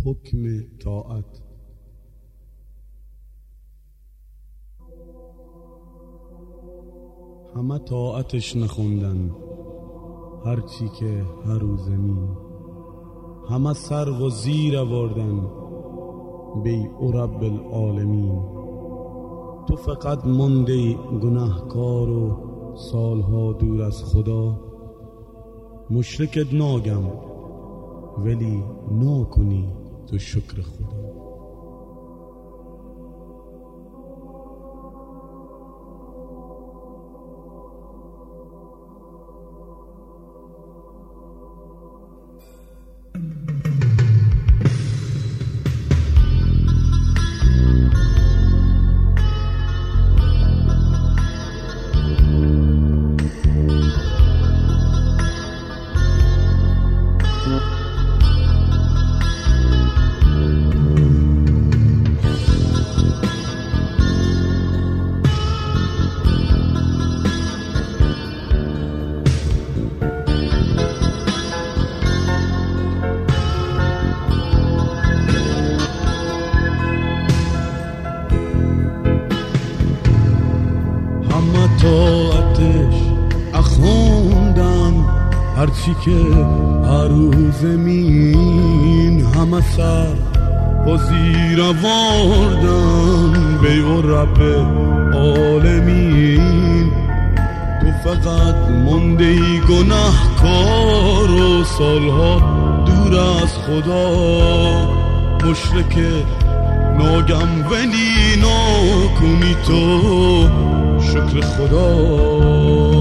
حکم طاعت. همه طاعتش نخوندن هرچی که هر روز زمین، همه سر و زیر آوردن بی او رب العالمین. تو فقط مانده گناهکار و سالها دور از خدا، مشرکت ناگم ولی نکنی تو شکر خدا. طاعتش اخوندن هرچی که هر روز زمین، همه سر و زیر آوردن به او رب عالمین. تو فقط مانده گناهکار و سالها دور از خدا، مشرک ناگم ولی نکنی تو شکر خدا.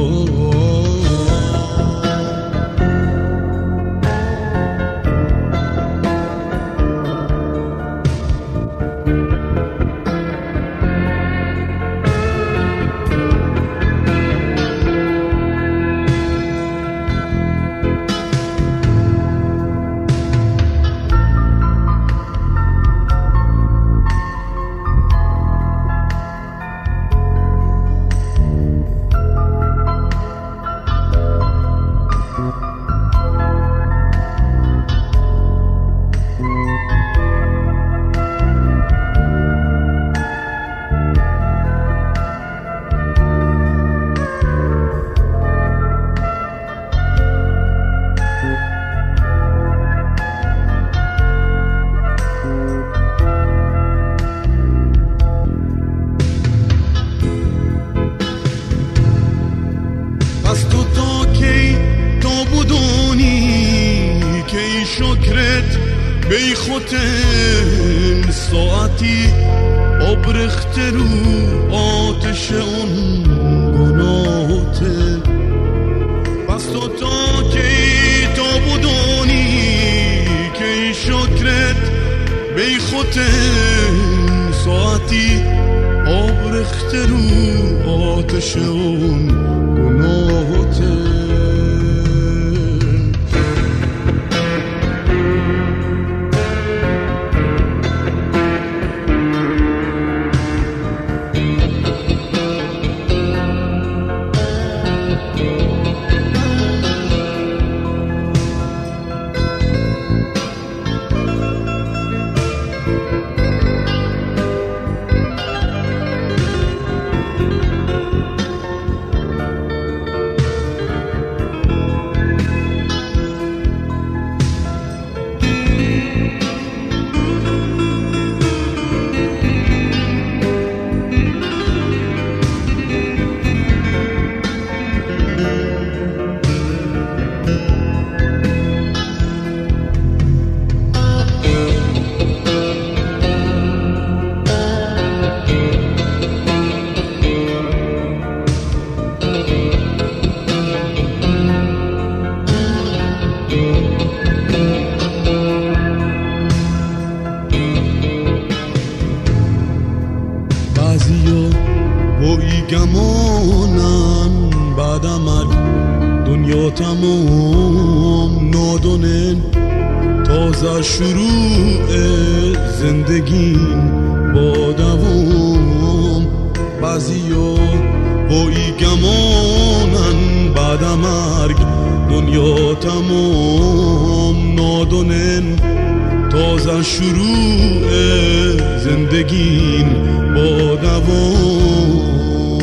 شکرت بی خوتن ساعتی آبرخت رو آتش اون گناهته. پس تو تا که تو بدونی که شکرت بی خوتن ساعتی آبرخت رو آتش اون گناهته. گمانن بعد مرگ دنیا تمام نادونن، تازه شروع زندگی با دوام. بعضیا با ای گمانن بعد مرگ دنیا تمام نادونن، تازه تازه شروع زندگین با دوام.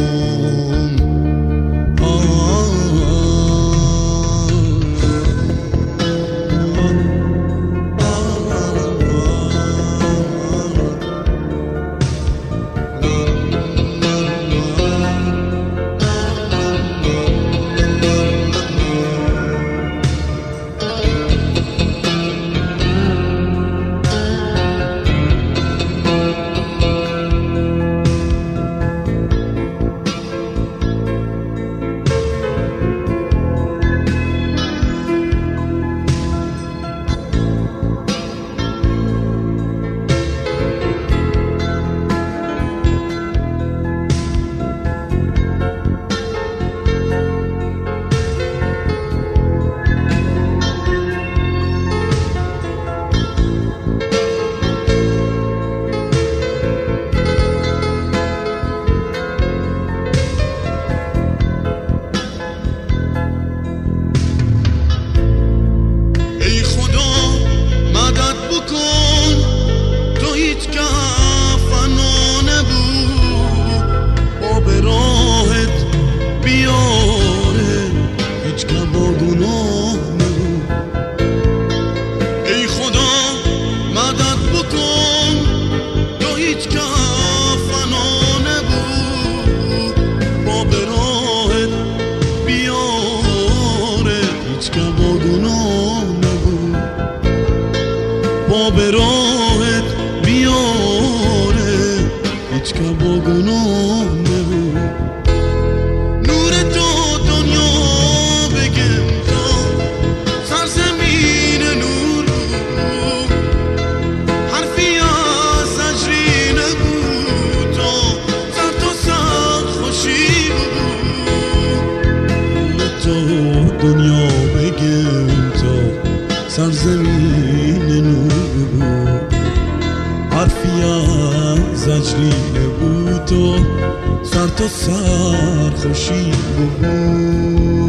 به راهت بیاره هیچ که با گناه نبود. نور تو دنیا بگم تا سرزمین نور بود، حرفی از زجری نبود تا سر تا سر خوشی بود. نور تو دنیا بگم تا سرزمین نور بود، حرفی از زجری نبود و سر تا سر خوشی بود.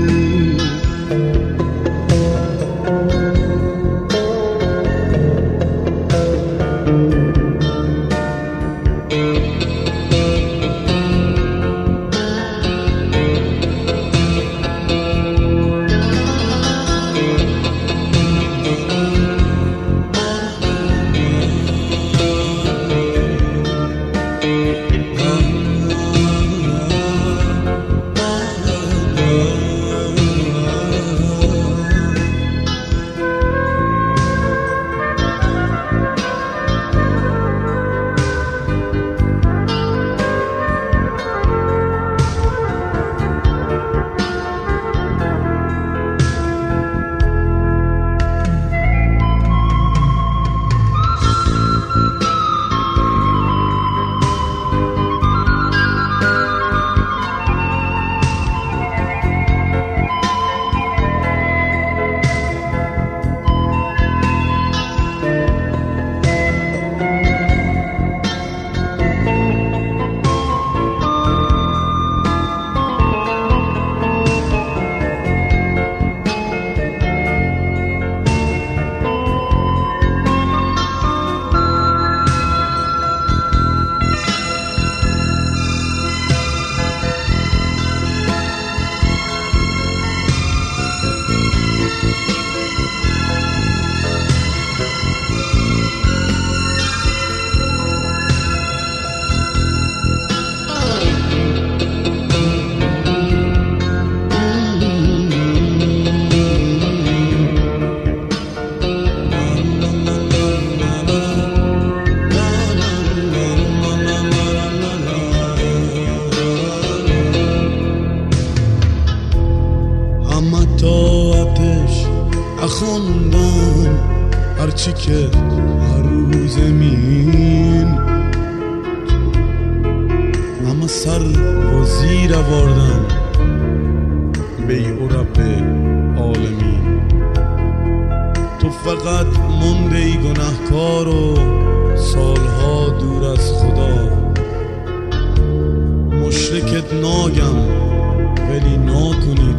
خوندم هرچی که هر روز زمین، اما سر و زیر آوردم به ای رب عالمین. تو فقط مونده ای گناهکار و سالها دور از خدا، مشرکت ناگم ولی ناکنی